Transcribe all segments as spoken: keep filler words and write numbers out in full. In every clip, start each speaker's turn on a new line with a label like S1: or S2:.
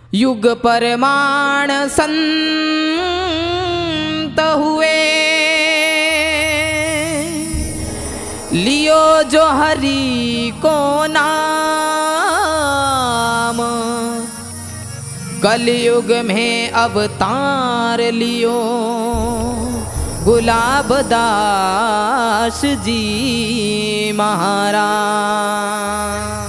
S1: युग परमाण संत हुए, लियो जो हरि को नाम, कलयुग में अवतार लियो गुलाब दास जी महाराज।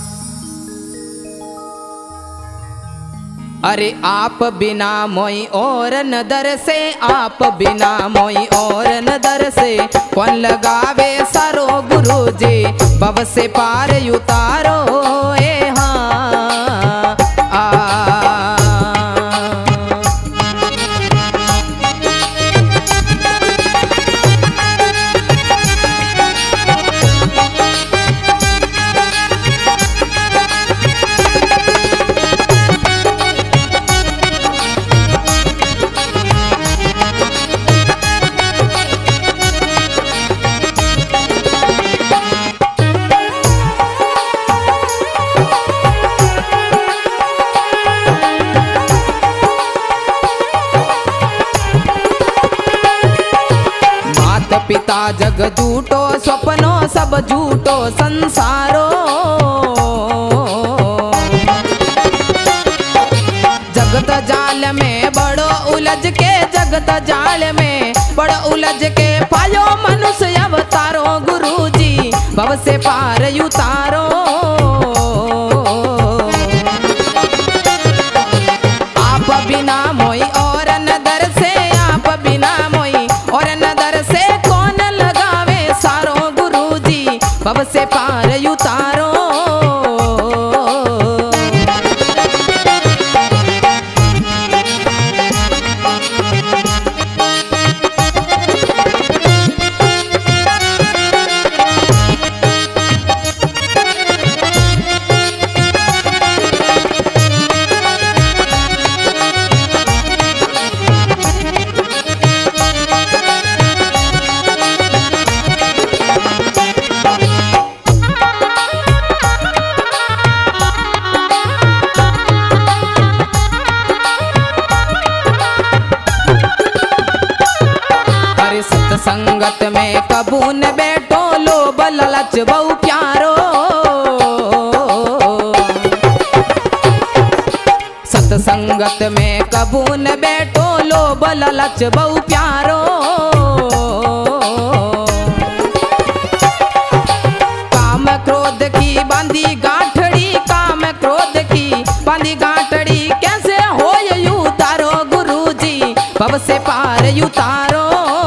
S1: अरे आप बिना मोई और नदर से, आप बिना मोई और नदर से, कौन लगावे सारो गुरु जी, भव से पार उतारो ए हाँ आ। पिता जग झूठो स्वप्नो सब झूठो संसारो, जगत जाल में बड़ो उलझ के, जगत जाल में बड़ो उलझ के, पायो मनुष्य अवतारो गुरुजी, भव से पार उतारो। आप बिना मोई और नदर से, आप बिना मोई और नदर से, भव से पार उतारो। संगत में कबू न बैठो, लोभ लालच बहु प्यारो, सत्संगत में कबू न बैठो, लोभ लालच बहु प्यारो। काम क्रोध की बांधी गांठड़ी, काम क्रोध की बांधी गांठड़ी, कैसे हो उतारो गुरुजी, भव से पार उतारो।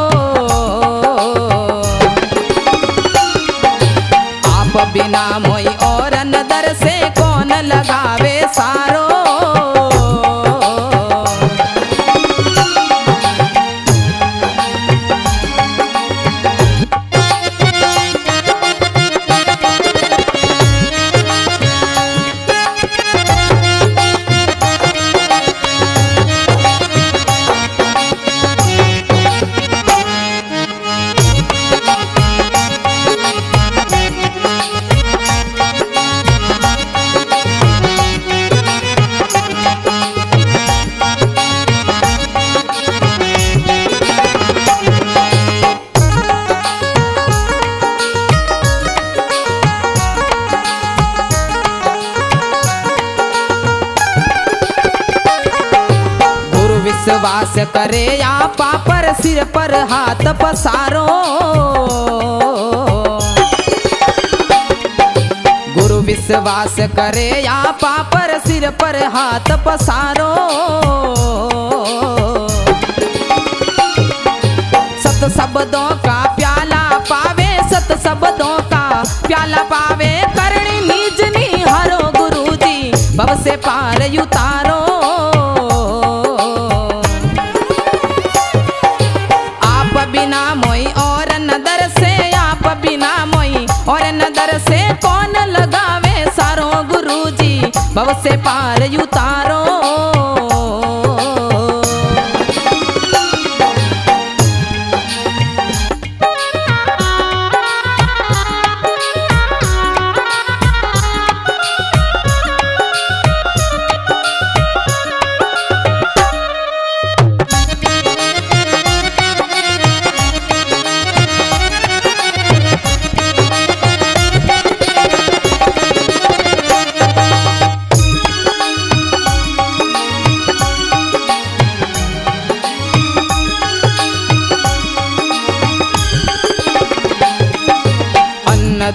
S1: बिना मोई और नदर से, कौन लगावे सारो। विश्वास करे आपा पर, सिर पर हाथ पसारो, गुरु विश्वास करे आपा पर, सिर पर हाथ पसारो। सत शब्दों का प्याला पावे, सत शब्दों का प्याला पावे, करणी निज निहारो गुरुजी, भव से पार उतारो। बिना मोई और नदर से, आप बिना मोई और नदर से, कौन लगावे सारो गुरुजी, भव से पार उतारो।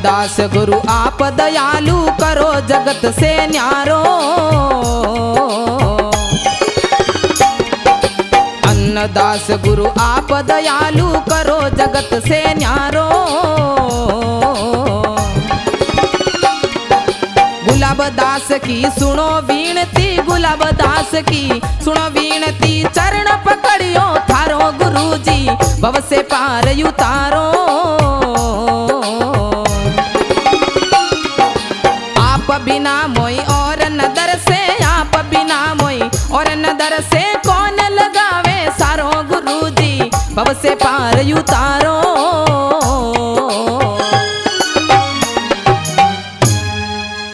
S1: अन्नदास गुरु आप दयालु करो जगत से न्यारो। अन्नदास गुरु आप दयालु करो जगत से न्यारो। गुलाब दास की सुनो विनती, गुलाब दास की सुनो विनती, चरण पकड़ियो थारो गुरुजी भव से पार उतारो। आप बिना मोई और नदर से, आप बिना मोई और नदर से कौन लगावे सारो गुरुजी भव से पार उतारो।